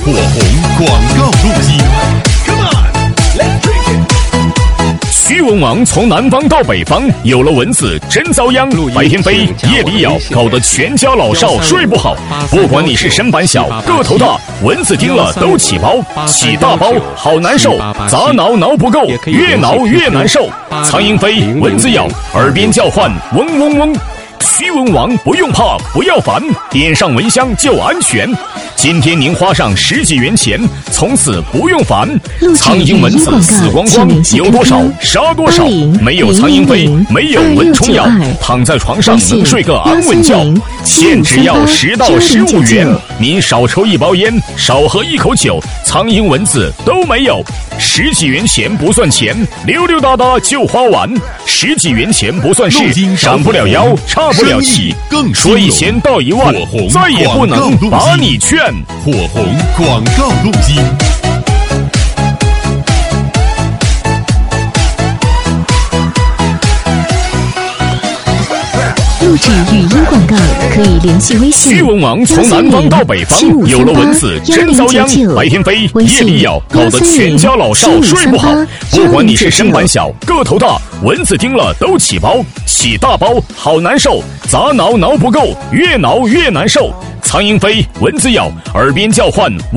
火红广告录机。 驱蚊王从南方到北方，有了蚊子真遭殃。白天飞，夜里咬，搞得全家老少睡不好。不管你是身板小、个头大，蚊子叮了都起包，起大包好难受，咋挠挠不够，越挠越难受。苍蝇飞，蚊子咬，耳边叫唤，嗡嗡嗡。驱蚊王不用怕，不要烦，点上蚊香就安全。今天您花上10几元钱，从此不用烦。苍蝇蚊子死光光，有多少杀多少。没有苍蝇飞，没有蚊虫咬，躺在床上能睡个安稳觉。现只要10到15元，您少抽1包烟，少喝1口酒，苍蝇蚊子都没有。10几元钱不算钱，溜溜达达就花完。10几元钱不算事，闪不了腰，叉不了气，说1000到1万，再也不能把你劝。 火红广告录机。 录制语音广告可以联系微信。 驱蚊王从南方到北方，有了蚊子真遭殃。白天飞，夜里咬，搞得全家老少睡不好。不管你是身板小、个头大，蚊子叮了都起包，起大包好难受，咋挠挠不够，越挠越难受。苍蝇飞，蚊子咬，耳边叫唤。